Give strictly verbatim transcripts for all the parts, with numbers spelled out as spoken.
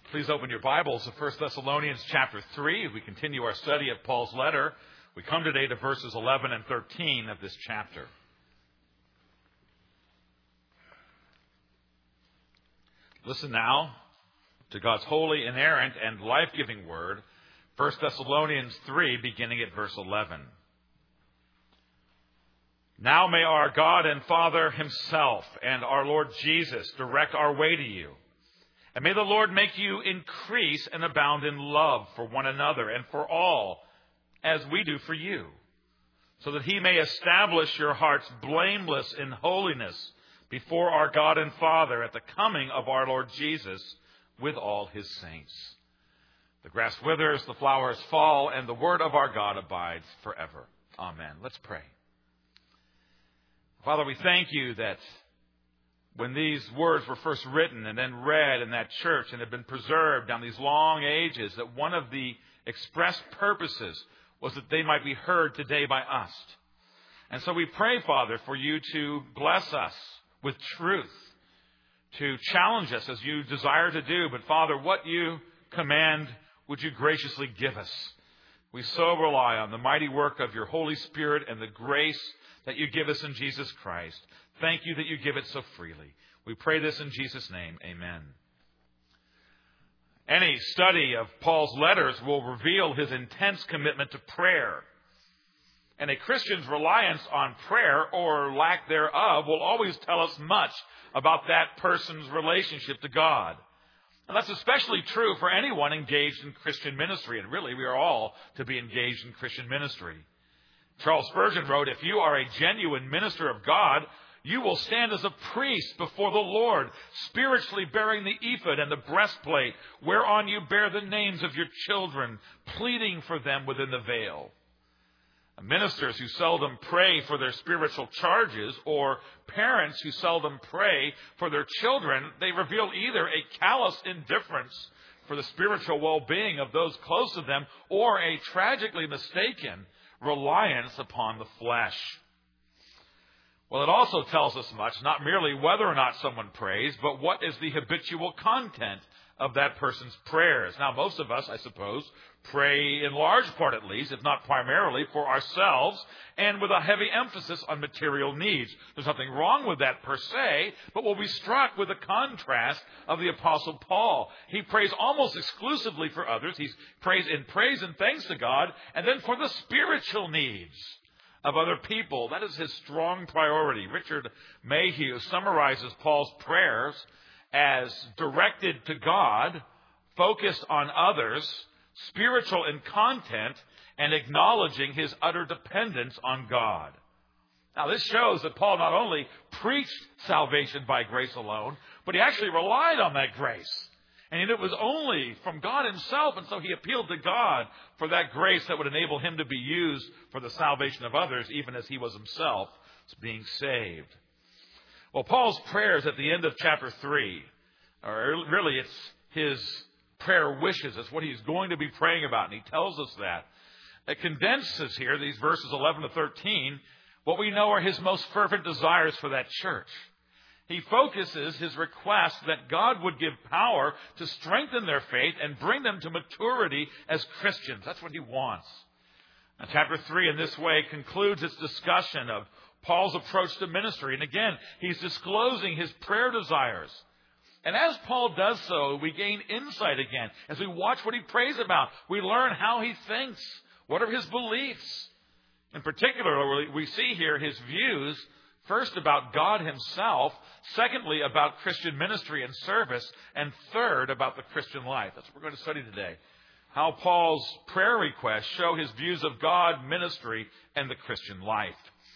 Please open your Bibles to First Thessalonians chapter three. As we continue our study of Paul's letter, we come today to verses eleven and thirteen of this chapter. Listen now to God's holy, inerrant, and life-giving word, First Thessalonians three, beginning at verse eleven. Now may our God and Father himself and our Lord Jesus direct our way to you. And may the Lord make you increase and abound in love for one another and for all, as we do for you, so that he may establish your hearts blameless in holiness before our God and Father at the coming of our Lord Jesus with all his saints. The grass withers, the flowers fall, and the word of our God abides forever. Amen. Let's pray. Father, we thank you that when these words were first written and then read in that church and have been preserved down these long ages, that one of the expressed purposes was that they might be heard today by us. And so we pray, Father, for you to bless us with truth, to challenge us as you desire to do. But Father, what you command, would you graciously give us? We so rely on the mighty work of your Holy Spirit and the grace that you give us in Jesus Christ. Thank you that you give it so freely. We pray this in Jesus' name. Amen. Any study of Paul's letters will reveal his intense commitment to prayer. And a Christian's reliance on prayer, or lack thereof, will always tell us much about that person's relationship to God. And that's especially true for anyone engaged in Christian ministry. And really, we are all to be engaged in Christian ministry. Charles Spurgeon wrote, "If you are a genuine minister of God, you will stand as a priest before the Lord, spiritually bearing the ephod and the breastplate, whereon you bear the names of your children, pleading for them within the veil." Ministers who seldom pray for their spiritual charges, or parents who seldom pray for their children, they reveal either a callous indifference for the spiritual well-being of those close to them, or a tragically mistaken reliance upon the flesh. Well, it also tells us much, not merely whether or not someone prays, but what is the habitual content of that person's prayers. Now, most of us, I suppose, pray in large part at least, if not primarily, for ourselves, and with a heavy emphasis on material needs. There's nothing wrong with that per se, but we'll be struck with the contrast of the Apostle Paul. He prays almost exclusively for others. He prays in praise and thanks to God, and then for the spiritual needs of other people. That is his strong priority. Richard Mayhew summarizes Paul's prayers as directed to God, focused on others, spiritual in content, and acknowledging his utter dependence on God. Now, this shows that Paul not only preached salvation by grace alone, but he actually relied on that grace. And it was only from God himself, and so he appealed to God for that grace that would enable him to be used for the salvation of others, even as he was himself being saved. Well, Paul's prayers at the end of chapter three, or really it's his prayer wishes. It's what he's going to be praying about, and he tells us that. It condenses here, these verses eleven to thirteen, what we know are his most fervent desires for that church. He focuses his request that God would give power to strengthen their faith and bring them to maturity as Christians. That's what he wants. Now, chapter three in this way concludes its discussion of Paul's approach to ministry. And again, he's disclosing his prayer desires. And as Paul does so, we gain insight again. As we watch what he prays about, we learn how he thinks. What are his beliefs? In particular, we see here his views, first about God himself, secondly about Christian ministry and service, and third about the Christian life. That's what we're going to study today. How Paul's prayer requests show his views of God, ministry, and the Christian life.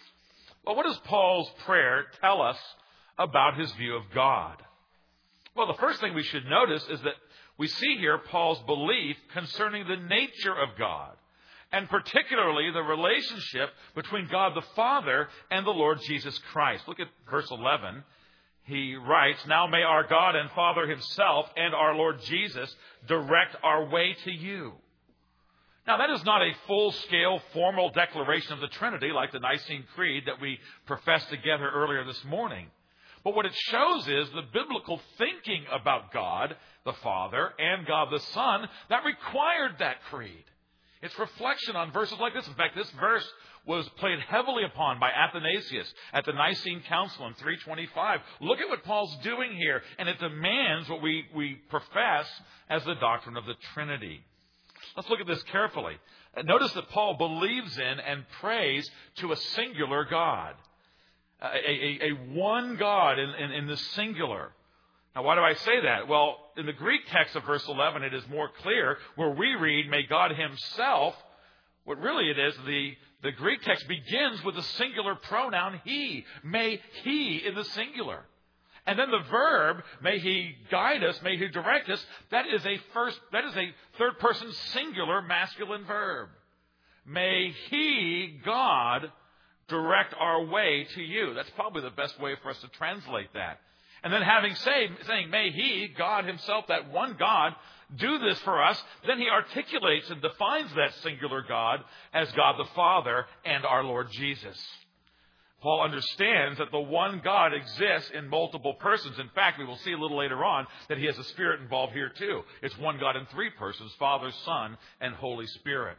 Well, what does Paul's prayer tell us about his view of God? Well, the first thing we should notice is that we see here Paul's belief concerning the nature of God, and particularly the relationship between God the Father and the Lord Jesus Christ. Look at verse eleven. He writes, "Now may our God and Father himself and our Lord Jesus direct our way to you." Now, that is not a full-scale formal declaration of the Trinity like the Nicene Creed that we professed together earlier this morning. But what it shows is the biblical thinking about God the Father and God the Son that required that creed. It's reflection on verses like this. In fact, this verse was played heavily upon by Athanasius at the Nicene Council in three twenty-five. Look at what Paul's doing here, and it demands what we, we profess as the doctrine of the Trinity. Let's look at this carefully. Notice that Paul believes in and prays to a singular God, a, a, a one God in, in, in the singular. Now, why do I say that? Well, in the Greek text of verse eleven, it is more clear where we read, may God himself. What really it is, the, the Greek text begins with the singular pronoun he. May he in the singular. And then the verb, may he guide us, may he direct us, that is a first, that is a third person singular masculine verb. May he, God, direct our way to you. That's probably the best way for us to translate that. And then having say, saying, may he, God himself, that one God, do this for us, then he articulates and defines that singular God as God the Father and our Lord Jesus. Paul understands that the one God exists in multiple persons. In fact, we will see a little later on that he has a Spirit involved here too. It's one God in three persons, Father, Son, and Holy Spirit.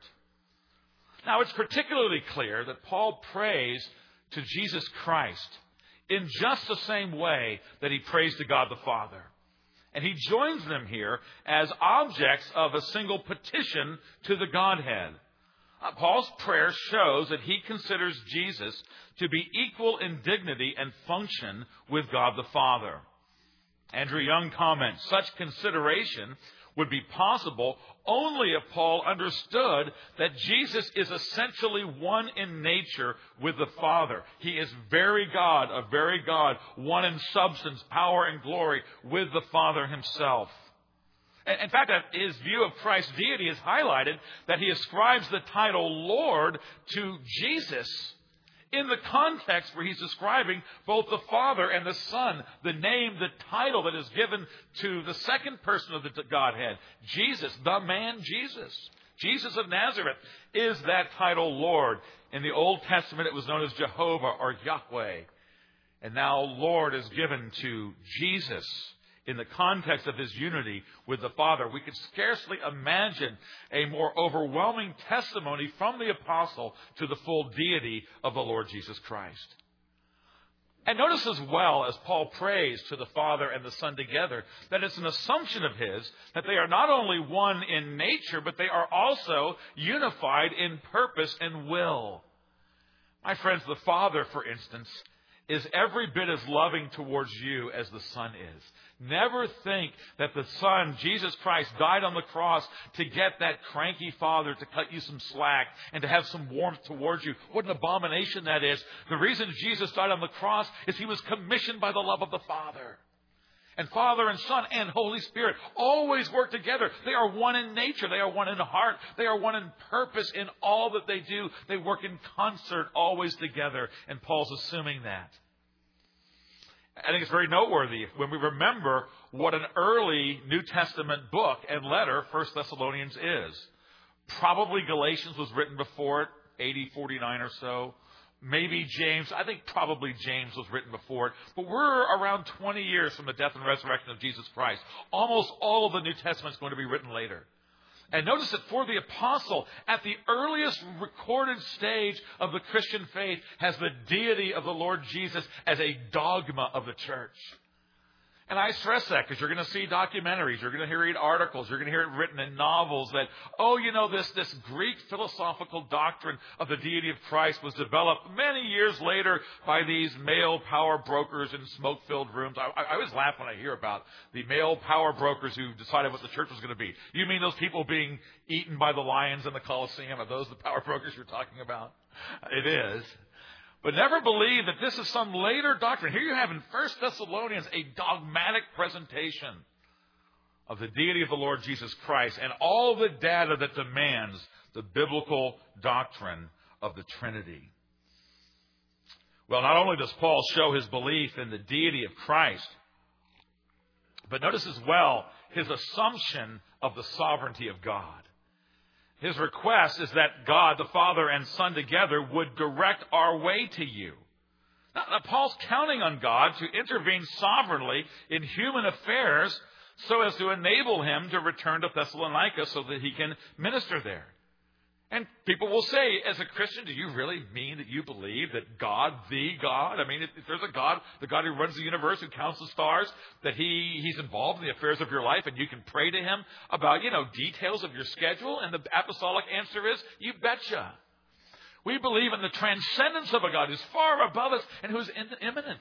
Now, it's particularly clear that Paul prays to Jesus Christ in just the same way that he prays to God the Father. And he joins them here as objects of a single petition to the Godhead. Uh, Paul's prayer shows that he considers Jesus to be equal in dignity and function with God the Father. Andrew Young comments, such consideration would be possible only if Paul understood that Jesus is essentially one in nature with the Father. He is very God, a very God, one in substance, power, and glory with the Father himself. In fact, his view of Christ's deity is highlighted that he ascribes the title Lord to Jesus in the context where he's describing both the Father and the Son, the name, the title that is given to the second person of the Godhead, Jesus, the man Jesus. Jesus of Nazareth is that title Lord. In the Old Testament, it was known as Jehovah or Yahweh. And now Lord is given to Jesus. In the context of his unity with the Father, we could scarcely imagine a more overwhelming testimony from the apostle to the full deity of the Lord Jesus Christ. And notice as well, as Paul prays to the Father and the Son together, that it's an assumption of his that they are not only one in nature, but they are also unified in purpose and will. My friends, the Father, for instance, is every bit as loving towards you as the Son is. Never think that the Son, Jesus Christ, died on the cross to get that cranky Father to cut you some slack and to have some warmth towards you. What an abomination that is. The reason Jesus died on the cross is he was commissioned by the love of the Father. And Father and Son and Holy Spirit always work together. They are one in nature. They are one in heart. They are one in purpose in all that they do. They work in concert, always together. And Paul's assuming that. I think it's very noteworthy when we remember what an early New Testament book and letter First Thessalonians is. Probably Galatians was written before it, A D forty-nine or so. Maybe James. I think probably James was written before it. But we're around twenty years from the death and resurrection of Jesus Christ. Almost all of the New Testament is going to be written later. And notice that for the apostle, at the earliest recorded stage of the Christian faith, has the deity of the Lord Jesus as a dogma of the church. And I stress that because you're going to see documentaries, you're going to read articles, you're going to hear it written in novels that, oh, you know, this, this Greek philosophical doctrine of the deity of Christ was developed many years later by these male power brokers in smoke-filled rooms. I, I always laugh when I hear about the male power brokers who decided what the church was going to be. You mean those people being eaten by the lions in the Colosseum? Are those the power brokers you're talking about? It is. But never believe that this is some later doctrine. Here you have in First Thessalonians a dogmatic presentation of the deity of the Lord Jesus Christ and all the data that demands the biblical doctrine of the Trinity. Well, not only does Paul show his belief in the deity of Christ, but notice as well his assumption of the sovereignty of God. His request is that God, the Father and Son together, would direct our way to you. Now, now, Paul's counting on God to intervene sovereignly in human affairs so as to enable him to return to Thessalonica so that he can minister there. And people will say, as a Christian, do you really mean that you believe that God, the God, I mean, if there's a God, the God who runs the universe, who counts the stars, that he he's involved in the affairs of your life and you can pray to him about, you know, details of your schedule? And the apostolic answer is, you betcha. We believe in the transcendence of a God who's far above us and who's immanent.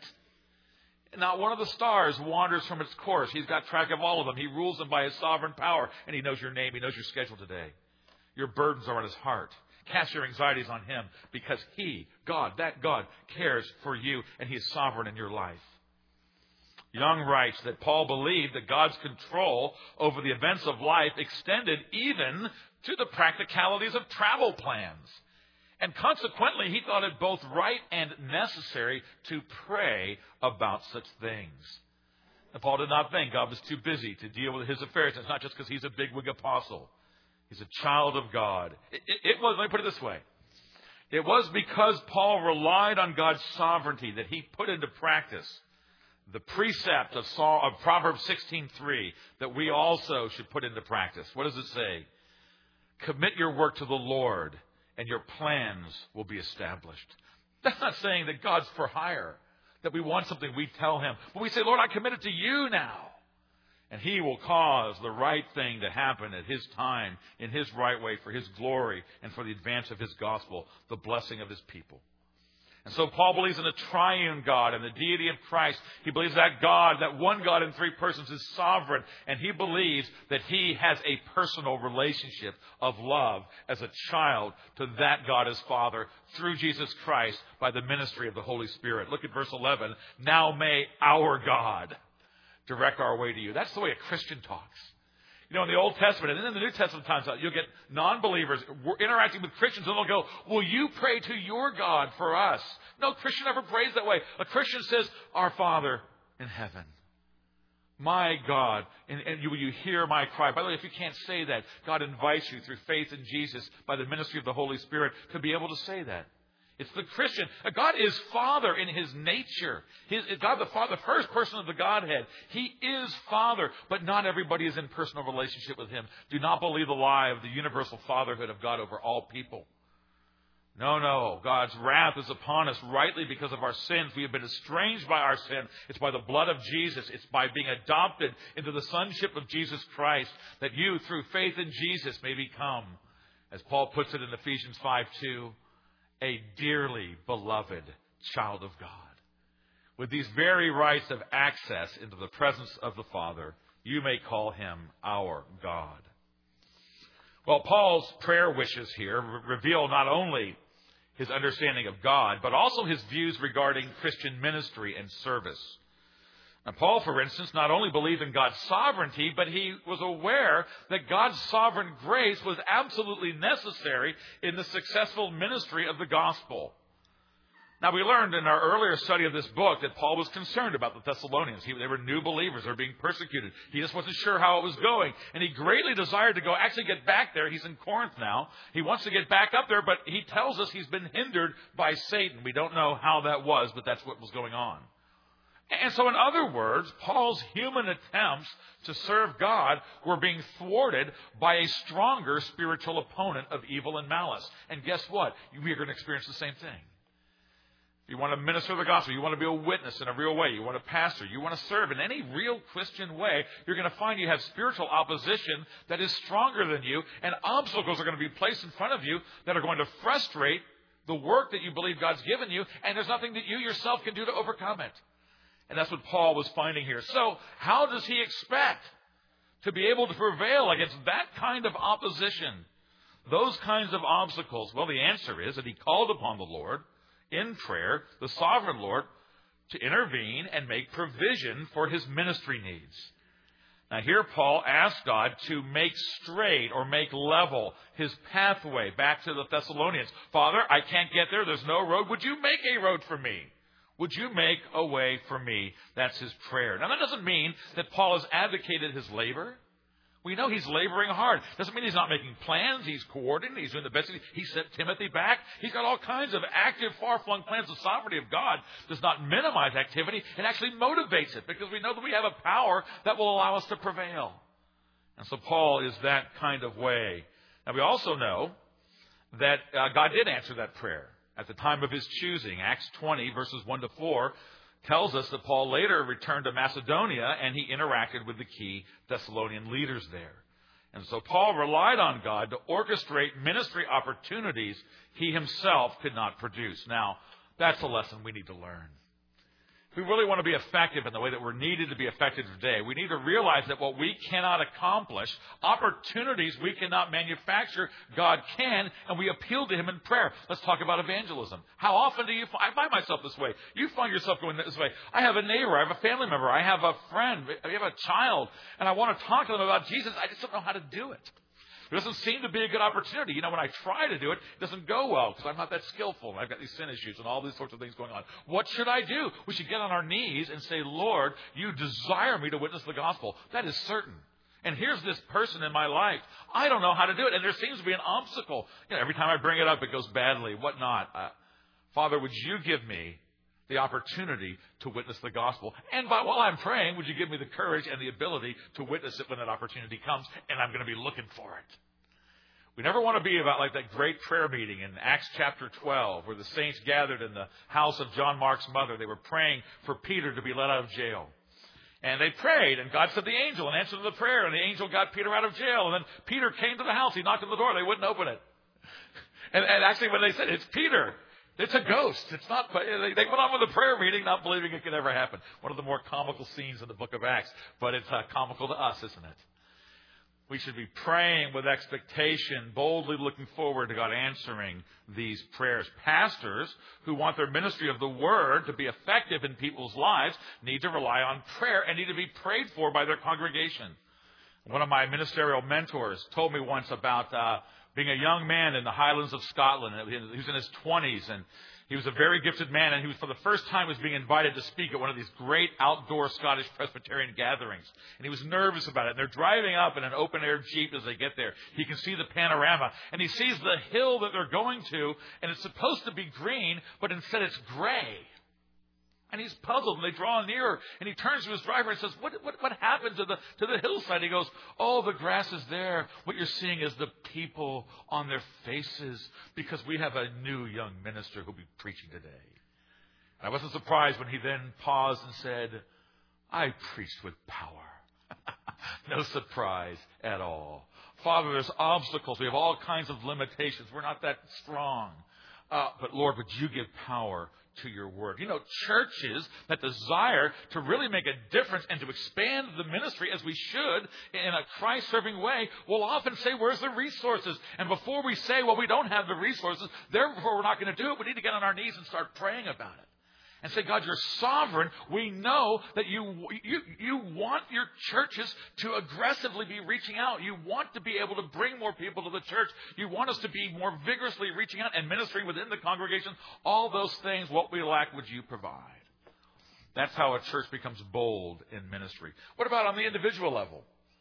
Not one of the stars wanders from its course. He's got track of all of them. He rules them by his sovereign power, and he knows your name. He knows your schedule today. Your burdens are on his heart. Cast your anxieties on him because he, God, that God, cares for you and he is sovereign in your life. Young writes that Paul believed that God's control over the events of life extended even to the practicalities of travel plans. And consequently, he thought it both right and necessary to pray about such things. And Paul did not think God was too busy to deal with his affairs. It's not just because he's a bigwig apostle. He's a child of God. It, it, it was, let me put it this way. It was because Paul relied on God's sovereignty that he put into practice the precept of, Psalm, of Proverbs sixteen three that we also should put into practice. What does it say? Commit your work to the Lord, and your plans will be established. That's not saying that God's for hire, that we want something, we tell him. But we say, Lord, I commit it to you now. And he will cause the right thing to happen at his time, in his right way, for his glory and for the advance of his gospel, the blessing of his people. And so Paul believes in the triune God and the deity of Christ. He believes that God, that one God in three persons, is sovereign. And he believes that he has a personal relationship of love as a child to that God as Father through Jesus Christ by the ministry of the Holy Spirit. Look at verse eleven. Now may our God direct our way to you. That's the way a Christian talks. You know, in the Old Testament and then in the New Testament times, you'll get non-believers interacting with Christians and they'll go, will you pray to your God for us? No Christian ever prays that way. A Christian says, our Father in heaven. My God, and, and you, will you hear my cry? By the way, if you can't say that, God invites you through faith in Jesus by the ministry of the Holy Spirit to be able to say that. It's the Christian. God is Father in his nature. His, God the Father, the first person of the Godhead. He is Father, but not everybody is in personal relationship with him. Do not believe the lie of the universal fatherhood of God over all people. No, no. God's wrath is upon us rightly because of our sins. We have been estranged by our sin. It's by the blood of Jesus. It's by being adopted into the sonship of Jesus Christ that you, through faith in Jesus, may become, as Paul puts it in Ephesians five two, a dearly beloved child of God. With these very rights of access into the presence of the Father, you may call him our God. Well, Paul's prayer wishes here reveal not only his understanding of God, but also his views regarding Christian ministry and service. Now, Paul, for instance, not only believed in God's sovereignty, but he was aware that God's sovereign grace was absolutely necessary in the successful ministry of the gospel. Now, we learned in our earlier study of this book that Paul was concerned about the Thessalonians. He, they were new believers. They were being persecuted. He just wasn't sure how it was going. And he greatly desired to go, actually get back there. He's in Corinth now. He wants to get back up there, but he tells us he's been hindered by Satan. We don't know how that was, but that's what was going on. And so, in other words, Paul's human attempts to serve God were being thwarted by a stronger spiritual opponent of evil and malice. And guess what? We're going to experience the same thing. If you want to minister the gospel, you want to be a witness in a real way, you want to pastor, you want to serve in any real Christian way, you're going to find you have spiritual opposition that is stronger than you, and obstacles are going to be placed in front of you that are going to frustrate the work that you believe God's given you, and there's nothing that you yourself can do to overcome it. And that's what Paul was finding here. So, how does he expect to be able to prevail against that kind of opposition, those kinds of obstacles? Well, the answer is that he called upon the Lord in prayer, the sovereign Lord, to intervene and make provision for his ministry needs. Now, here Paul asked God to make straight or make level his pathway back to the Thessalonians. Father, I can't get there. There's no road. Would you make a road for me? Would you make a way for me? That's his prayer. Now, that doesn't mean that Paul has advocated his labor. We know he's laboring hard. Doesn't mean he's not making plans. He's coordinating. He's doing the best. He sent Timothy back. He's got all kinds of active, far-flung plans. The sovereignty of God does not minimize activity. It actually motivates it because we know that we have a power that will allow us to prevail. And so Paul is that kind of way. Now we also know that uh, God did answer that prayer at the time of his choosing. Acts twenty, verses one to four, tells us that Paul later returned to Macedonia and he interacted with the key Thessalonian leaders there. And so Paul relied on God to orchestrate ministry opportunities he himself could not produce. Now, that's a lesson we need to learn. If we really want to be effective in the way that we're needed to be effective today, we need to realize that what we cannot accomplish, opportunities we cannot manufacture, God can, and we appeal to him in prayer. Let's talk about evangelism. How often do you find, I find myself this way. You find yourself going this way. I have a neighbor, I have a family member, I have a friend, I have a child, and I want to talk to them about Jesus. I just don't know how to do it. It doesn't seem to be a good opportunity. You know, when I try to do it, it doesn't go well because I'm not that skillful. And I've got these sin issues and all these sorts of things going on. What should I do? We should get on our knees and say, Lord, you desire me to witness the gospel. That is certain. And here's this person in my life. I don't know how to do it. And there seems to be an obstacle. You know, every time I bring it up, it goes badly. What not? Uh, Father, would you give me the opportunity to witness the gospel? And by, while I'm praying, would you give me the courage and the ability to witness it when that opportunity comes? And I'm going to be looking for it. We never want to be about like that great prayer meeting in Acts chapter twelve where the saints gathered in the house of John Mark's mother. They were praying for Peter to be let out of jail. And they prayed, and God sent the angel and answered the prayer, and the angel got Peter out of jail. And then Peter came to the house. He knocked on the door. They wouldn't open it. And, and actually when they said, it's Peter, it's a ghost. It's not. They, they went on with the prayer meeting not believing it could ever happen. One of the more comical scenes in the book of Acts. But it's uh, comical to us, isn't it? We should be praying with expectation, boldly looking forward to God answering these prayers. Pastors who want their ministry of the Word to be effective in people's lives need to rely on prayer and need to be prayed for by their congregation. One of my ministerial mentors told me once about uh, being a young man in the Highlands of Scotland. He was in his twenties, and he was a very gifted man, and he was, for the first time, was being invited to speak at one of these great outdoor Scottish Presbyterian gatherings. And he was nervous about it. And they're driving up in an open-air Jeep as they get there. He can see the panorama, and he sees the hill that they're going to, and it's supposed to be green, but instead it's gray. And he's puzzled, and they draw nearer, and he turns to his driver and says, what, what, what happened to the, to the hillside? He goes, oh, the grass is there. What you're seeing is the people on their faces, because we have a new young minister who'll be preaching today. And I wasn't surprised when he then paused and said, I preached with power. No surprise at all. Father, there's obstacles. We have all kinds of limitations. We're not that strong. Uh, but Lord, would you give power to your word? You know, churches that desire to really make a difference and to expand the ministry as we should in a Christ-serving way will often say, where's the resources? And before we say, well, we don't have the resources, therefore we're not going to do it, we need to get on our knees and start praying about it. And say, God, you're sovereign. We know that you, you, you want your churches to aggressively be reaching out. You want to be able to bring more people to the church. You want us to be more vigorously reaching out and ministering within the congregation. All those things, what we lack, would you provide? That's how a church becomes bold in ministry. What about on the individual level?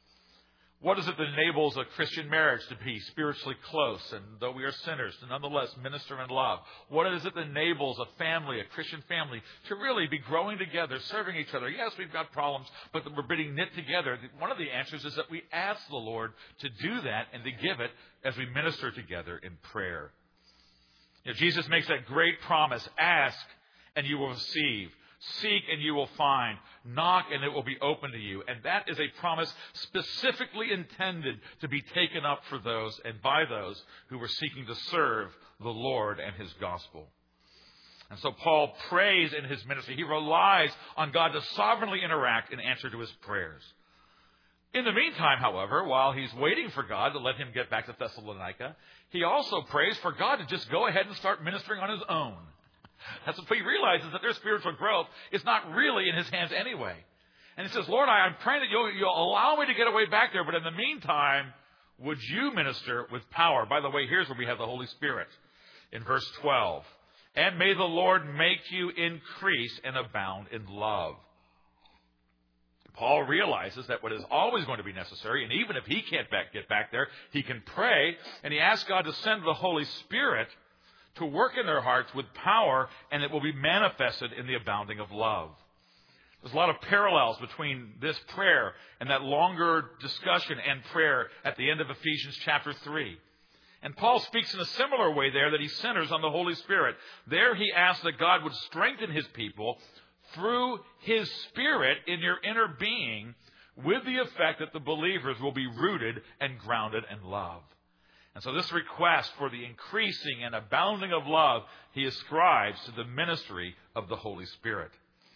What is it that enables a Christian marriage to be spiritually close, and though we are sinners, to nonetheless minister in love? What is it that enables a family, a Christian family, to really be growing together, serving each other? Yes, we've got problems, but we're being knit together. One of the answers is that we ask the Lord to do that and to give it as we minister together in prayer. You know, Jesus makes that great promise, ask and you will receive. Seek and you will find. Knock and it will be open to you. And that is a promise specifically intended to be taken up for those and by those who were seeking to serve the Lord and his gospel. And so Paul prays in his ministry. He relies on God to sovereignly interact in answer to his prayers. In the meantime, however, while he's waiting for God to let him get back to Thessalonica, he also prays for God to just go ahead and start ministering on his own. That's what he realizes, that their spiritual growth is not really in his hands anyway. And he says, Lord, I, I'm praying that you'll, you'll allow me to get away back there, but in the meantime, would you minister with power? By the way, here's where we have the Holy Spirit in verse twelve. And may the Lord make you increase and abound in love. Paul realizes that what is always going to be necessary, and even if he can't back, get back there, he can pray, and he asks God to send the Holy Spirit to work in their hearts with power, and it will be manifested in the abounding of love. There's a lot of parallels between this prayer and that longer discussion and prayer at the end of Ephesians chapter three. And Paul speaks in a similar way there that he centers on the Holy Spirit. There he asks that God would strengthen his people through his Spirit in your inner being, with the effect that the believers will be rooted and grounded in love. And so this request for the increasing and abounding of love, he ascribes to the ministry of the Holy Spirit.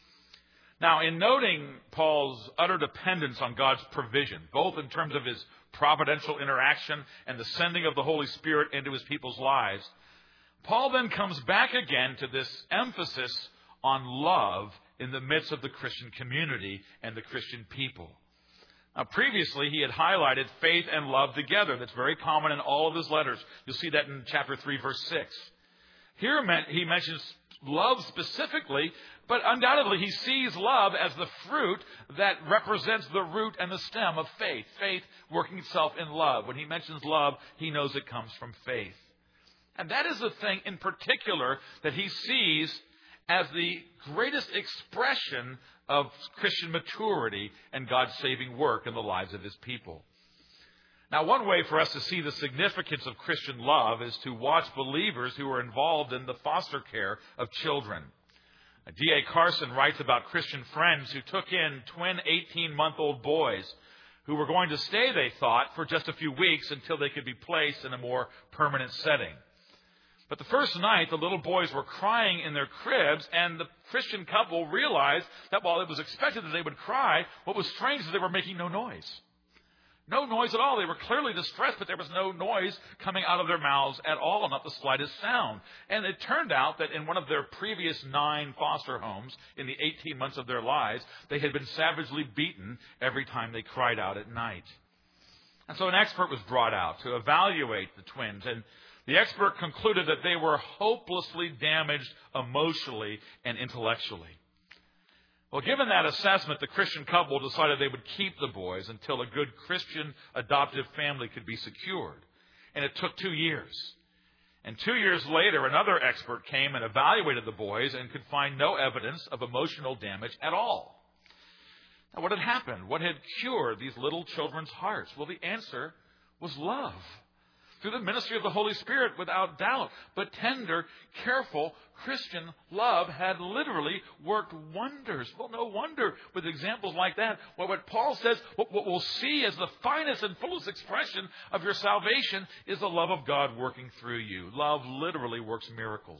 Now, in noting Paul's utter dependence on God's provision, both in terms of his providential interaction and the sending of the Holy Spirit into his people's lives, Paul then comes back again to this emphasis on love in the midst of the Christian community and the Christian people. Now, previously, he had highlighted faith and love together. That's very common in all of his letters. You'll see that in chapter three, verse six. Here he mentions love specifically, but undoubtedly he sees love as the fruit that represents the root and the stem of faith. Faith working itself in love. When he mentions love, he knows it comes from faith. And that is the thing in particular that he sees as the greatest expression of Christian maturity and God's saving work in the lives of his people. Now, one way for us to see the significance of Christian love is to watch believers who are involved in the foster care of children. D A Carson writes about Christian friends who took in twin eighteen-month-old boys who were going to stay, they thought, for just a few weeks until they could be placed in a more permanent setting. But the first night, the little boys were crying in their cribs, and the Christian couple realized that while it was expected that they would cry, what was strange is they were making no noise. No noise at all. They were clearly distressed, but there was no noise coming out of their mouths at all, not the slightest sound. And it turned out that in one of their previous nine foster homes, in the eighteen months of their lives, they had been savagely beaten every time they cried out at night. And so an expert was brought out to evaluate the twins, and the expert concluded that they were hopelessly damaged emotionally and intellectually. Well, given that assessment, the Christian couple decided they would keep the boys until a good Christian adoptive family could be secured. And it took two years. And two years later, another expert came and evaluated the boys and could find no evidence of emotional damage at all. Now, what had happened? What had cured these little children's hearts? Well, the answer was love. Through the ministry of the Holy Spirit, without doubt. But tender, careful Christian love had literally worked wonders. Well, no wonder with examples like that. Well, what Paul says, what we'll see as the finest and fullest expression of your salvation is the love of God working through you. Love literally works miracles.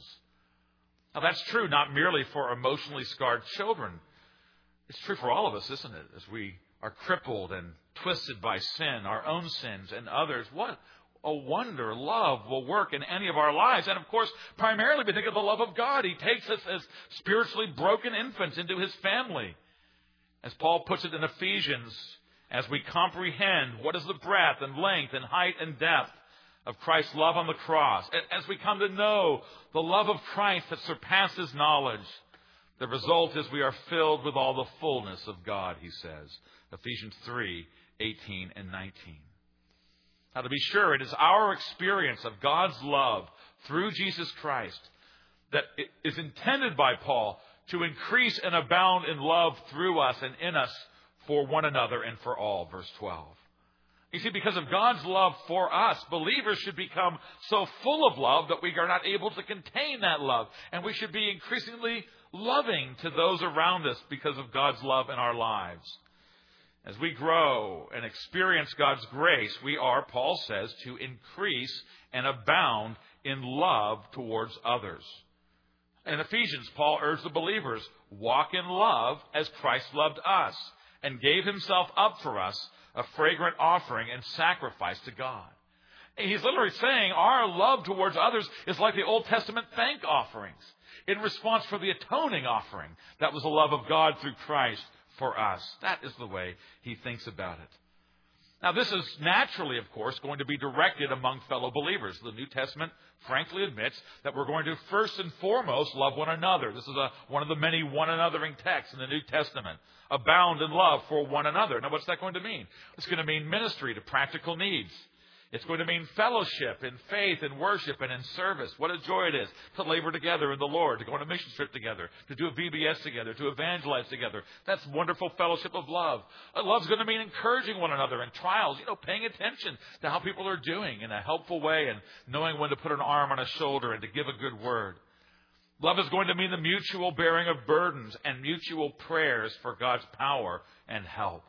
Now, that's true not merely for emotionally scarred children. It's true for all of us, isn't it? As we are crippled and twisted by sin, our own sins and others. What a wonder love will work in any of our lives. And of course, primarily we think of the love of God. He takes us as spiritually broken infants into his family. As Paul puts it in Ephesians, as we comprehend what is the breadth and length and height and depth of Christ's love on the cross, as we come to know the love of Christ that surpasses knowledge, the result is we are filled with all the fullness of God, he says. Ephesians three, eighteen and nineteen. Now, to be sure, it is our experience of God's love through Jesus Christ that is intended by Paul to increase and abound in love through us and in us for one another and for all, verse twelve. You see, because of God's love for us, believers should become so full of love that we are not able to contain that love. And we should be increasingly loving to those around us because of God's love in our lives. As we grow and experience God's grace, we are, Paul says, to increase and abound in love towards others. In Ephesians, Paul urged the believers, walk in love as Christ loved us and gave himself up for us, a fragrant offering and sacrifice to God. And he's literally saying our love towards others is like the Old Testament thank offerings in response for the atoning offering that was the love of God through Christ for us. That is the way he thinks about it. Now, this is naturally, of course, going to be directed among fellow believers. The New Testament frankly admits that we're going to first and foremost love one another. This is a, one of the many one anothering texts in the New Testament. Abound in love for one another. Now, what's that going to mean? It's going to mean ministry to practical needs. It's going to mean fellowship in faith and worship and in service. What a joy it is to labor together in the Lord, to go on a mission trip together, to do a V B S together, to evangelize together. That's wonderful fellowship of love. Love's going to mean encouraging one another in trials, you know, paying attention to how people are doing in a helpful way and knowing when to put an arm on a shoulder and to give a good word. Love is going to mean the mutual bearing of burdens and mutual prayers for God's power and help.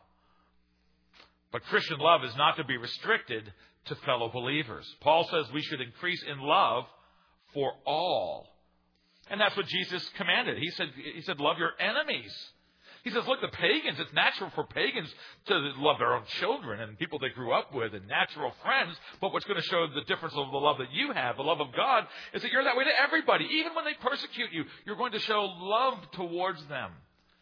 But Christian love is not to be restricted to fellow believers. Paul says we should increase in love for all. And that's what Jesus commanded. He said, he said, love your enemies. He says, look, the pagans, it's natural for pagans to love their own children and people they grew up with and natural friends. But what's going to show the difference of the love that you have, the love of God, is that you're that way to everybody. Even when they persecute you, you're going to show love towards them.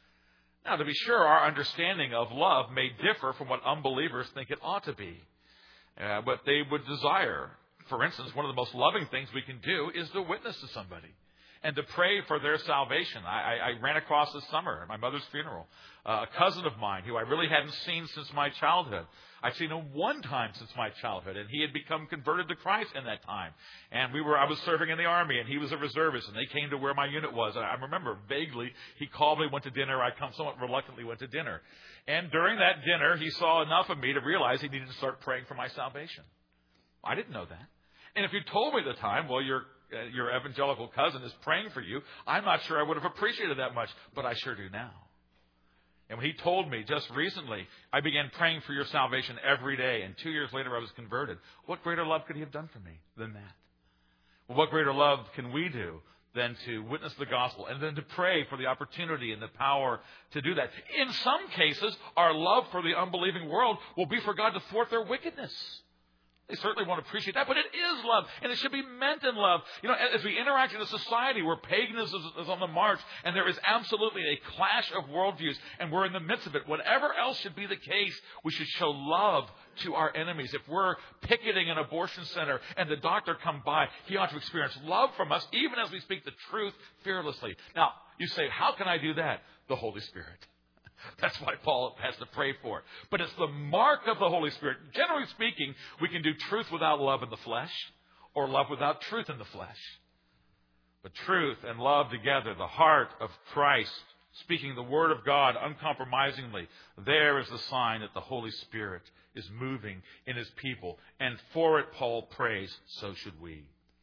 Now, to be sure, our understanding of love may differ from what unbelievers think it ought to be. Uh, but they would desire. For instance, one of the most loving things we can do is to witness to somebody and to pray for their salvation. I, I, I ran across this summer at my mother's funeral uh, a cousin of mine who I really hadn't seen since my childhood. I'd seen him one time since my childhood, and he had become converted to Christ in that time. And we were I was serving in the Army, and he was a reservist, and they came to where my unit was. And I remember vaguely, he called me, went to dinner. I come somewhat reluctantly went to dinner. And during that dinner, he saw enough of me to realize he needed to start praying for my salvation. I didn't know that. And if you told me at the time, well, your uh, your evangelical cousin is praying for you, I'm not sure I would have appreciated that much, but I sure do now. And when he told me just recently, I began praying for your salvation every day, and two years later I was converted. What greater love could he have done for me than that? Well, what greater love can we do than to witness the gospel and then to pray for the opportunity and the power to do that? In some cases, our love for the unbelieving world will be for God to thwart their wickedness. They certainly won't appreciate that, but it is love, and it should be meant in love. You know, as we interact in a society where paganism is on the march, and there is absolutely a clash of worldviews, and we're in the midst of it, whatever else should be the case, we should show love to our enemies. If we're picketing an abortion center and the doctor come by, he ought to experience love from us, even as we speak the truth fearlessly. Now, you say, how can I do that? The Holy Spirit. That's why Paul has to pray for it. But it's the mark of the Holy Spirit. Generally speaking, we can do truth without love in the flesh or love without truth in the flesh. But truth and love together, the heart of Christ, speaking the word of God uncompromisingly, there is the sign that the Holy Spirit is moving in his people. And for it, Paul prays, so should we.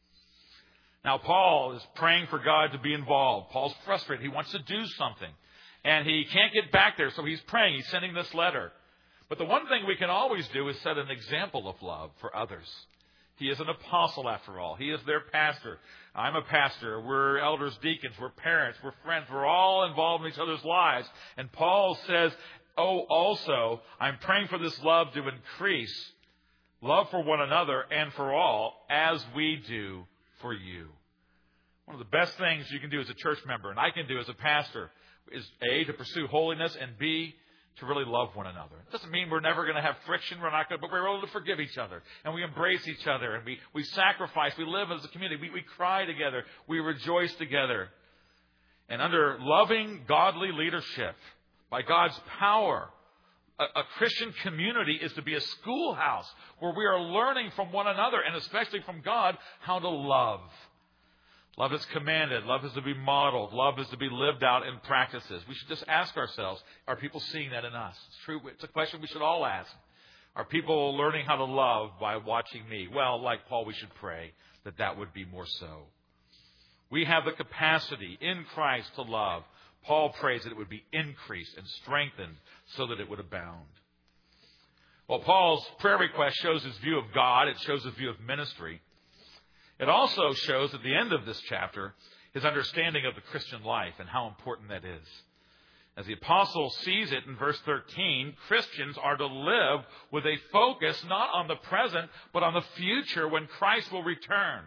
Now, Paul is praying for God to be involved. Paul's frustrated. He wants to do something. And he can't get back there, so he's praying. He's sending this letter. But the one thing we can always do is set an example of love for others. He is an apostle, after all. He is their pastor. I'm a pastor. We're elders, deacons. We're parents. We're friends. We're all involved in each other's lives. And Paul says, oh, also, I'm praying for this love to increase, love for one another and for all, as we do for you. One of the best things you can do as a church member, and I can do as a pastor, is A, to pursue holiness, and B, to really love one another. It doesn't mean we're never going to have friction, we're not going to, but we're able to forgive each other, and we embrace each other, and we, we sacrifice, we live as a community, we, we cry together, we rejoice together. And under loving, godly leadership, by God's power, a, a Christian community is to be a schoolhouse where we are learning from one another, and especially from God, how to love. Love is commanded. Love is to be modeled. Love is to be lived out in practices. We should just ask ourselves, are people seeing that in us? It's true. It's a question we should all ask. Are people learning how to love by watching me? Well, like Paul, we should pray that that would be more so. We have the capacity in Christ to love. Paul prays that it would be increased and strengthened so that it would abound. Well, Paul's prayer request shows his view of God. It shows his view of ministry. It also shows at the end of this chapter his understanding of the Christian life and how important that is. As the apostle sees it in verse thirteen, Christians are to live with a focus not on the present, but on the future when Christ will return.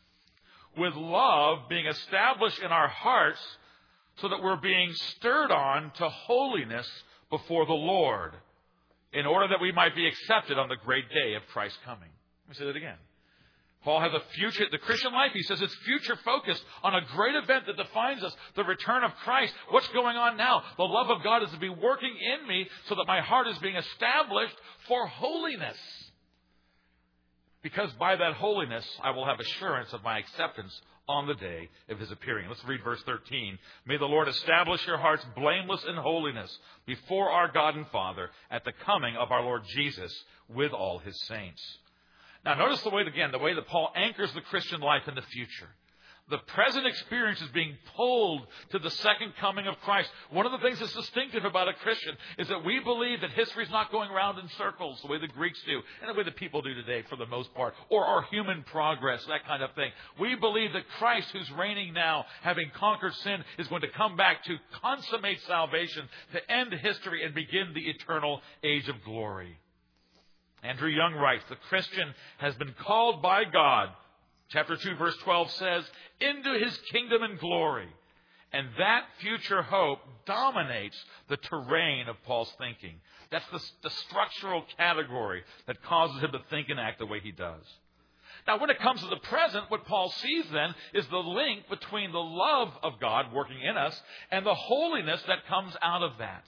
With love being established in our hearts so that we're being stirred on to holiness before the Lord. in order that we might be accepted on the great day of Christ's coming. Let me say that again. Paul has a future, the Christian life, he says, it's future focused on a great event that defines us, the return of Christ. What's going on now? The love of God is to be working in me so that my heart is being established for holiness. Because by that holiness, I will have assurance of my acceptance on the day of his appearing. Let's read verse thirteen. May the Lord establish your hearts blameless in holiness before our God and Father at the coming of our Lord Jesus with all his saints. Now notice the way, again, the way that Paul anchors the Christian life in the future. The present experience is being pulled to the second coming of Christ. One of the things that's distinctive about a Christian is that we believe that history is not going round in circles the way the Greeks do, and the way that people do today for the most part, or our human progress, that kind of thing. We believe that Christ, who's reigning now, having conquered sin, is going to come back to consummate salvation, to end history and begin the eternal age of glory. Andrew Young writes, the Christian has been called by God, chapter two, verse twelve says, into his kingdom and glory. And that future hope dominates the terrain of Paul's thinking. That's the, the structural category that causes him to think and act the way he does. Now, when it comes to the present, what Paul sees then is the link between the love of God working in us and the holiness that comes out of that.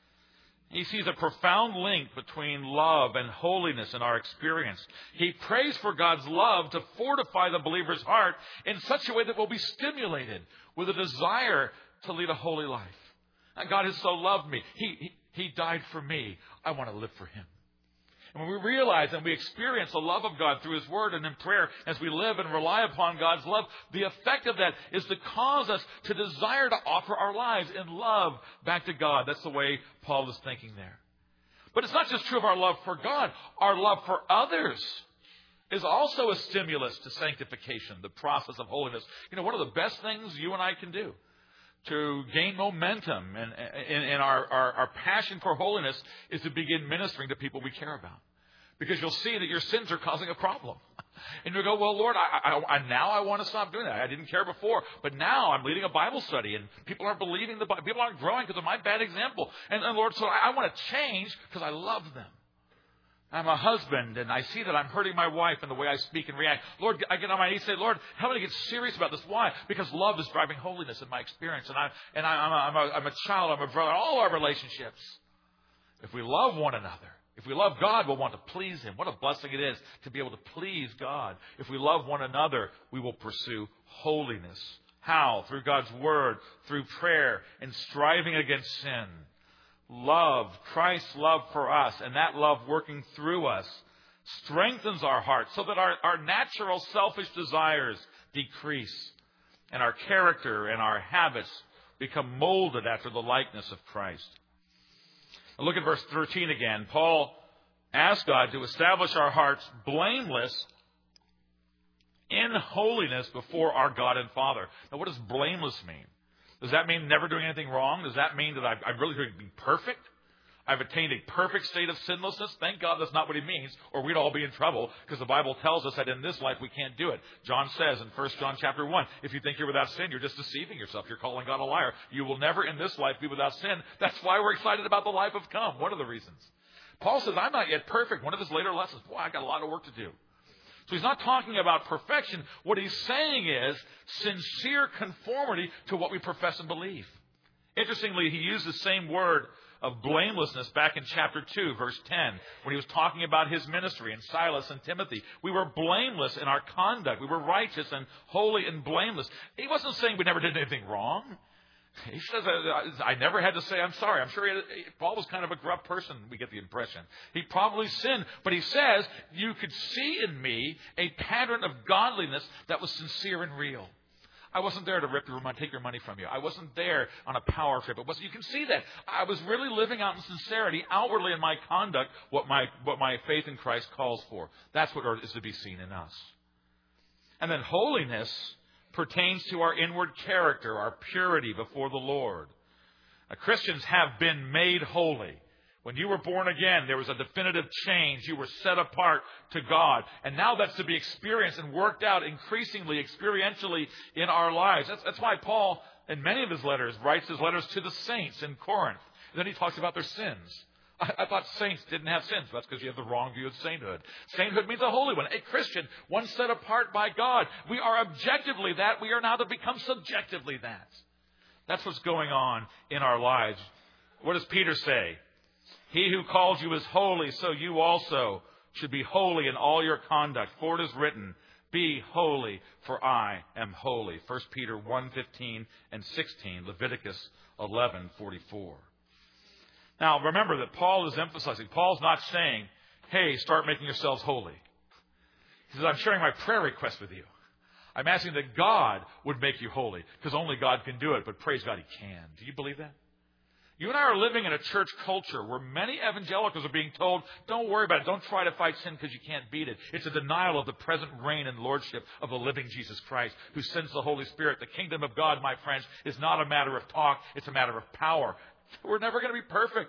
He sees a profound link between love and holiness in our experience. He prays for God's love to fortify the believer's heart in such a way that we'll be stimulated with a desire to lead a holy life. And God has so loved me. He, he, he died for me. I want to live for him. And when we realize and we experience the love of God through his word and in prayer as we live and rely upon God's love, the effect of that is to cause us to desire to offer our lives in love back to God. That's the way Paul is thinking there. But it's not just true of our love for God. Our love for others is also a stimulus to sanctification, the process of holiness. You know, one of the best things you and I can do to gain momentum and in, in, in our, our, our passion for holiness is to begin ministering to people we care about. Because you'll see that your sins are causing a problem. And you'll go, well, Lord, I, I, I, now I want to stop doing that. I didn't care before, but now I'm leading a Bible study and people aren't believing the Bible. People aren't growing because of my bad example. And, and Lord, so I, I want to change because I love them. I'm a husband, and I see that I'm hurting my wife in the way I speak and react. Lord, I get on my knees and say, Lord, help me to get serious about this. Why? Because love is driving holiness in my experience. And, I, and I, I'm, a, I'm, a, I'm a child, I'm a brother, all our relationships. If we love one another, if we love God, we'll want to please him. What a blessing it is to be able to please God. If we love one another, we will pursue holiness. How? Through God's word, through prayer, and striving against sin. Love, Christ's love for us, and that love working through us strengthens our hearts so that our, our natural selfish desires decrease and our character and our habits become molded after the likeness of Christ. Now look at verse thirteen again. Paul asks God to establish our hearts blameless in holiness before our God and Father. Now what does blameless mean? Does that mean never doing anything wrong? Does that mean that I've, I've really been perfect? I've attained a perfect state of sinlessness? Thank God that's not what he means, or we'd all be in trouble, because the Bible tells us that in this life we can't do it. John says in First John chapter one, if you think you're without sin, you're just deceiving yourself. You're calling God a liar. You will never in this life be without sin. That's why we're excited about the life of come. One of the reasons. Paul says, I'm not yet perfect. One of his later lessons, boy, I got a lot of work to do. So he's not talking about perfection. What he's saying is sincere conformity to what we profess and believe. Interestingly, he used the same word of blamelessness back in chapter two, verse ten, when he was talking about his ministry and Silas and Timothy. We were blameless in our conduct. We were righteous and holy and blameless. He wasn't saying we never did anything wrong. He says, I never had to say I'm sorry. I'm sure he, Paul was kind of a gruff person, we get the impression. He probably sinned, but he says, you could see in me a pattern of godliness that was sincere and real. I wasn't there to rip your money, take your money from you. I wasn't there on a power trip. It wasn't, you can see that. I was really living out in sincerity, outwardly in my conduct, what my, what my faith in Christ calls for. That's what is to be seen in us. And then holiness pertains to our inward character, our purity before the Lord. Now, Christians have been made holy. When you were born again, there was a definitive change. You were set apart to God. And now that's to be experienced and worked out increasingly, experientially in our lives. That's, that's why Paul, in many of his letters, writes his letters to the saints in Corinth. And then he talks about their sins. I, I thought saints didn't have sins. That's because you have the wrong view of sainthood. Sainthood means a holy one, a Christian, one set apart by God. We are objectively that. We are now to become subjectively that. That's what's going on in our lives. What does Peter say? He who calls you is holy, so you also should be holy in all your conduct. For it is written, be holy, for I am holy. First Peter one fifteen and sixteen, Leviticus eleven forty-four. Now, remember that Paul is emphasizing, Paul's not saying, hey, start making yourselves holy. He says, I'm sharing my prayer request with you. I'm asking that God would make you holy, because only God can do it, but praise God, He can. Do you believe that? You and I are living in a church culture where many evangelicals are being told, don't worry about it, don't try to fight sin because you can't beat it. It's a denial of the present reign and lordship of the living Jesus Christ, who sends the Holy Spirit. The kingdom of God, my friends, is not a matter of talk, it's a matter of power. We're never going to be perfect.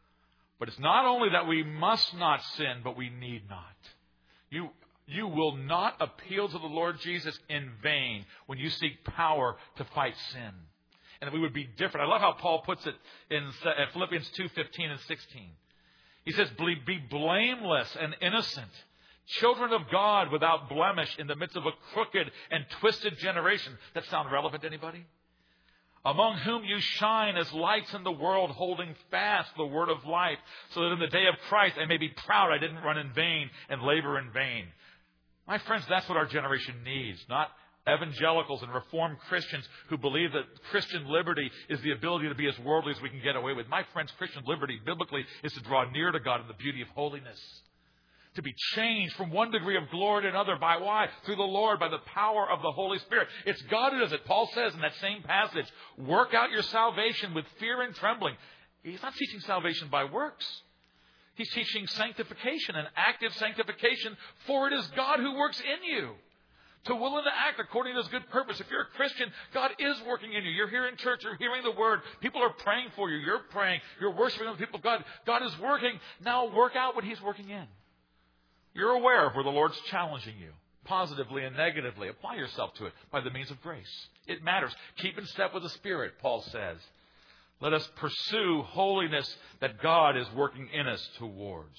But it's not only that we must not sin, but we need not. You, you will not appeal to the Lord Jesus in vain when you seek power to fight sin. And we would be different. I love how Paul puts it in Philippians two fifteen and sixteen. He says, be blameless and innocent, children of God without blemish in the midst of a crooked and twisted generation. That sound relevant to anybody? Among whom you shine as lights in the world, holding fast the word of life, so that in the day of Christ I may be proud I didn't run in vain and labor in vain. My friends, that's what our generation needs, not evangelicals and Reformed Christians who believe that Christian liberty is the ability to be as worldly as we can get away with. My friends, Christian liberty biblically is to draw near to God in the beauty of holiness. To be changed from one degree of glory to another. By why? Through the Lord, by the power of the Holy Spirit. It's God who does it. Paul says in that same passage, work out your salvation with fear and trembling. He's not teaching salvation by works. He's teaching sanctification, an active sanctification, for it is God who works in you to will and to act according to His good purpose. If you're a Christian, God is working in you. You're here in church. You're hearing the Word. People are praying for you. You're praying. You're worshiping the people of God. God is working. Now work out what He's working in. You're aware of where the Lord's challenging you, positively and negatively. Apply yourself to it by the means of grace. It matters. Keep in step with the Spirit, Paul says. Let us pursue holiness that God is working in us towards.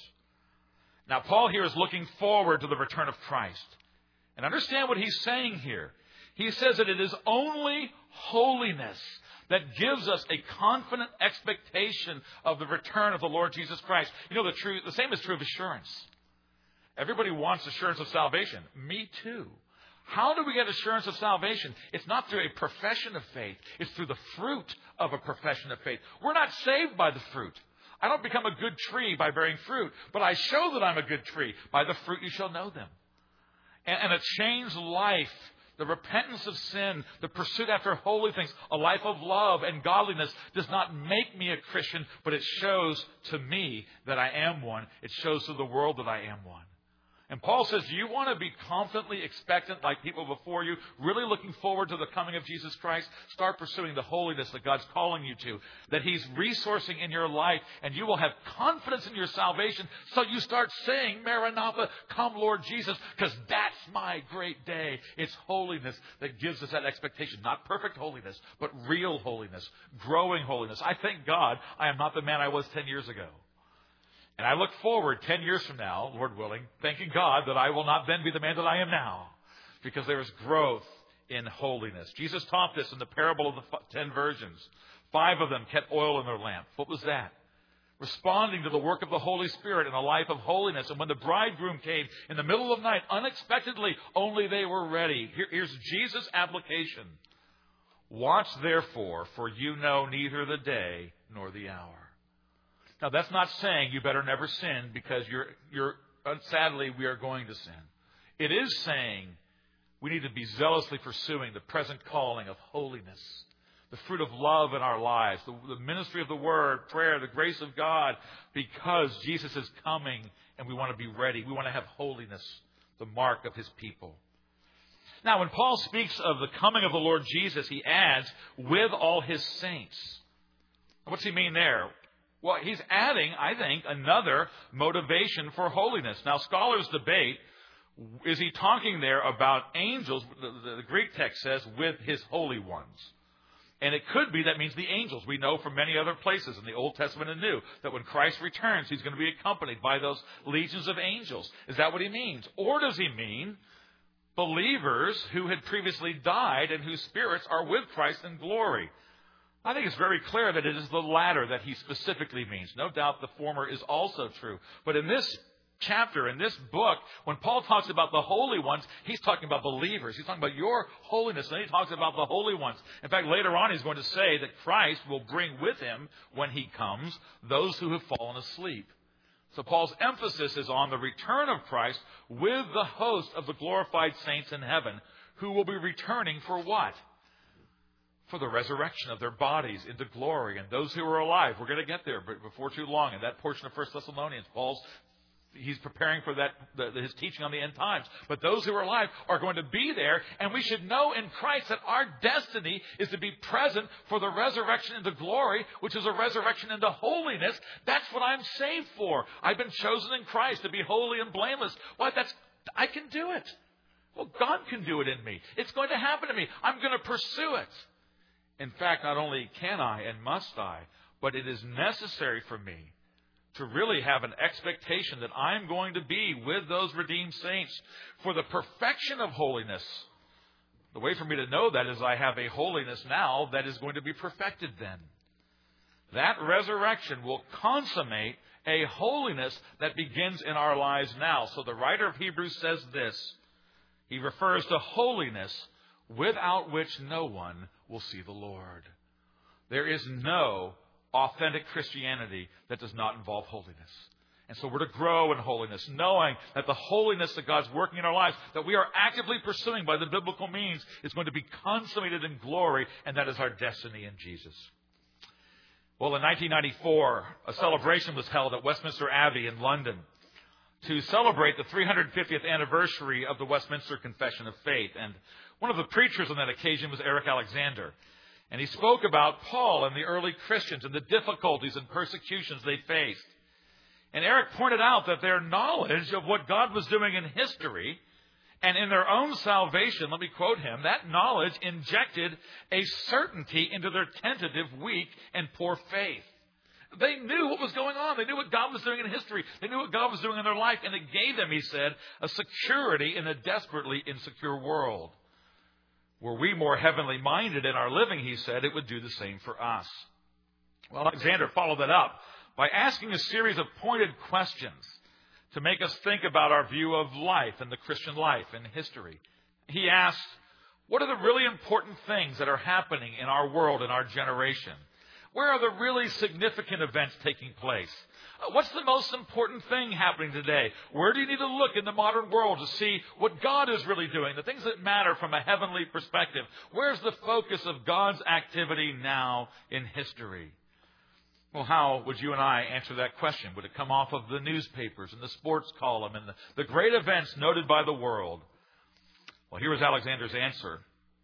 Now, Paul here is looking forward to the return of Christ. And understand what he's saying here. He says that it is only holiness that gives us a confident expectation of the return of the Lord Jesus Christ. You know, the, true, the same is true of assurance. Everybody wants assurance of salvation. Me too. How do we get assurance of salvation? It's not through a profession of faith. It's through the fruit of a profession of faith. We're not saved by the fruit. I don't become a good tree by bearing fruit, but I show that I'm a good tree. By the fruit you shall know them. And, and a changed life, the repentance of sin, the pursuit after holy things, a life of love and godliness does not make me a Christian, but it shows to me that I am one. It shows to the world that I am one. And Paul says, do you want to be confidently expectant like people before you, really looking forward to the coming of Jesus Christ? Start pursuing the holiness that God's calling you to, that He's resourcing in your life, and you will have confidence in your salvation. So you start saying, Maranatha, come Lord Jesus, because that's my great day. It's holiness that gives us that expectation. Not perfect holiness, but real holiness, growing holiness. I thank God I am not the man I was ten years ago. And I look forward ten years from now, Lord willing, thanking God that I will not then be the man that I am now, because there is growth in holiness. Jesus taught this in the parable of the ten virgins. Five of them kept oil in their lamp. What was that? Responding to the work of the Holy Spirit in a life of holiness. And when the bridegroom came in the middle of the night, unexpectedly, only they were ready. Here, here's Jesus' application. Watch therefore, for you know neither the day nor the hour. Now, that's not saying you better never sin because you're, you're, sadly, we are going to sin. It is saying we need to be zealously pursuing the present calling of holiness, the fruit of love in our lives, the, the ministry of the Word, prayer, the grace of God, because Jesus is coming and we want to be ready. We want to have holiness, the mark of His people. Now, when Paul speaks of the coming of the Lord Jesus, he adds, with all His saints. What's he mean there? Well, he's adding, I think, another motivation for holiness. Now, scholars debate, is he talking there about angels? The, the, the Greek text says, with His holy ones. And it could be that means the angels. We know from many other places in the Old Testament and New that when Christ returns, he's going to be accompanied by those legions of angels. Is that what he means? Or does he mean believers who had previously died and whose spirits are with Christ in glory? I think it's very clear that it is the latter that he specifically means. No doubt the former is also true. But in this chapter, in this book, when Paul talks about the holy ones, he's talking about believers. He's talking about your holiness, and he talks about the holy ones. In fact, later on he's going to say that Christ will bring with him, when he comes, those who have fallen asleep. So Paul's emphasis is on the return of Christ with the host of the glorified saints in heaven, who will be returning for what? For the resurrection of their bodies into glory. And those who are alive, we're going to get there before too long. In that portion of First Thessalonians, Paul's He's preparing for that, the, his teaching on the end times. But those who are alive are going to be there, and we should know in Christ that our destiny is to be present for the resurrection into glory, which is a resurrection into holiness. That's what I'm saved for. I've been chosen in Christ to be holy and blameless. Why? That's I can do it. Well, God can do it in me. It's going to happen to me. I'm going to pursue it. In fact, not only can I and must I, but it is necessary for me to really have an expectation that I'm going to be with those redeemed saints for the perfection of holiness. The way for me to know that is I have a holiness now that is going to be perfected then. That resurrection will consummate a holiness that begins in our lives now. So the writer of Hebrews says this. He refers to holiness without which no one will see the Lord. There is no authentic Christianity that does not involve holiness. And so we're to grow in holiness, knowing that the holiness that God's working in our lives, that we are actively pursuing by the biblical means, is going to be consummated in glory, and that is our destiny in Jesus. Well, in nineteen ninety-four, a celebration was held at Westminster Abbey in London to celebrate the three hundred fiftieth anniversary of the Westminster Confession of Faith. And one of the preachers on that occasion was Eric Alexander. And he spoke about Paul and the early Christians and the difficulties and persecutions they faced. And Eric pointed out that their knowledge of what God was doing in history and in their own salvation, let me quote him, that knowledge injected a certainty into their tentative, weak, and poor faith. They knew what was going on. They knew what God was doing in history. They knew what God was doing in their life. And it gave them, he said, a security in a desperately insecure world. Were we more heavenly minded in our living, he said, it would do the same for us. Well, Alexander followed that up by asking a series of pointed questions to make us think about our view of life and the Christian life and history. He asked, what are the really important things that are happening in our world, in our generation? Where are the really significant events taking place? What's the most important thing happening today? Where do you need to look in the modern world to see what God is really doing, the things that matter from a heavenly perspective? Where's the focus of God's activity now in history? Well, how would you and I answer that question? Would it come off of the newspapers and the sports column and the, the great events noted by the world? Well, here was Alexander's answer.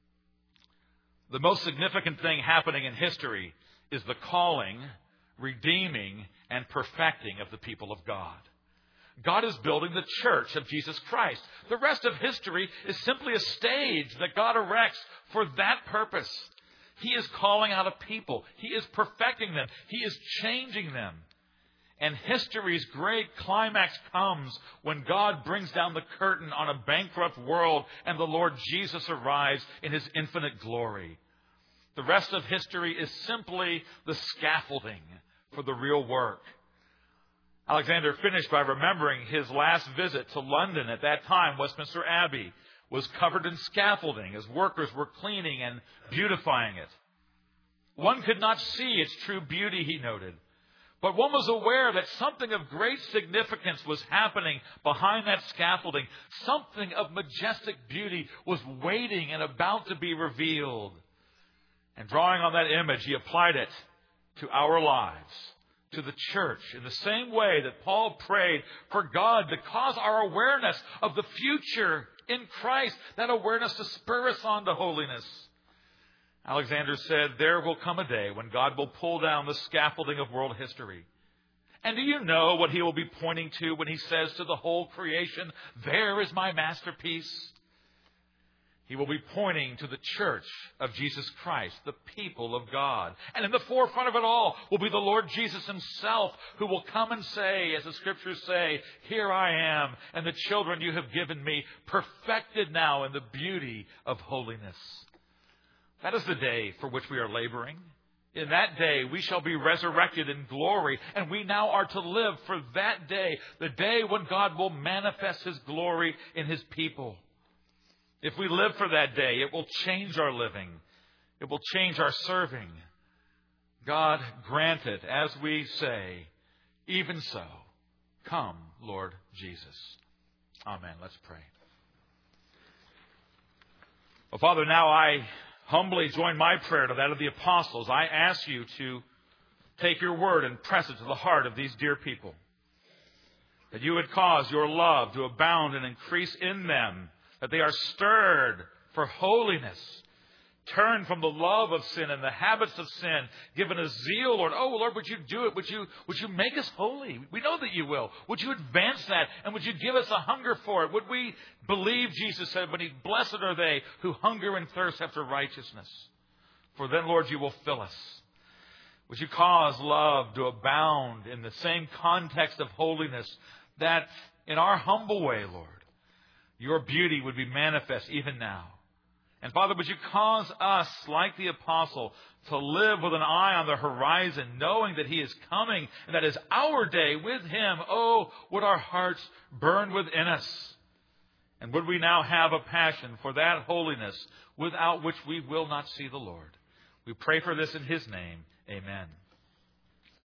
The most significant thing happening in history is the calling, redeeming, and perfecting of the people of God. God is building the church of Jesus Christ. The rest of history is simply a stage that God erects for that purpose. He is calling out a people. He is perfecting them. He is changing them. And history's great climax comes when God brings down the curtain on a bankrupt world and the Lord Jesus arrives in his infinite glory. The rest of history is simply the scaffolding for the real work. Alexander finished by remembering his last visit to London. At that time, Westminster Abbey was covered in scaffolding as workers were cleaning and beautifying it. One could not see its true beauty, he noted, but one was aware that something of great significance was happening behind that scaffolding. Something of majestic beauty was waiting and about to be revealed. And drawing on that image, he applied it to our lives, to the church, in the same way that Paul prayed for God to cause our awareness of the future in Christ, that awareness to spur us on to holiness. Alexander said, there will come a day when God will pull down the scaffolding of world history. And do you know what he will be pointing to when he says to the whole creation, there is my masterpiece? He will be pointing to the church of Jesus Christ, the people of God. And in the forefront of it all will be the Lord Jesus himself, who will come and say, as the scriptures say, "Here I am, and the children you have given me, perfected now in the beauty of holiness." That is the day for which we are laboring. In that day, we shall be resurrected in glory, and we now are to live for that day, the day when God will manifest his glory in his people. If we live for that day, it will change our living. It will change our serving. God grant it, as we say, even so, come, Lord Jesus. Amen. Let's pray. Well, Father, now I humbly join my prayer to that of the apostles. I ask you to take your word and press it to the heart of these dear people, that you would cause your love to abound and increase in them, that they are stirred for holiness, turn from the love of sin and the habits of sin, given a zeal, Lord. Oh, Lord, would you do it? Would you, would you make us holy? We know that you will. Would you advance that? And would you give us a hunger for it? Would we believe, Jesus said, when he, blessed are they who hunger and thirst after righteousness, for then, Lord, you will fill us. Would you cause love to abound in the same context of holiness, that in our humble way, Lord, your beauty would be manifest even now. And Father, would you cause us, like the apostle, to live with an eye on the horizon, knowing that he is coming and that is our day with him. Oh, would our hearts burn within us. And would we now have a passion for that holiness without which we will not see the Lord. We pray for this in his name. Amen.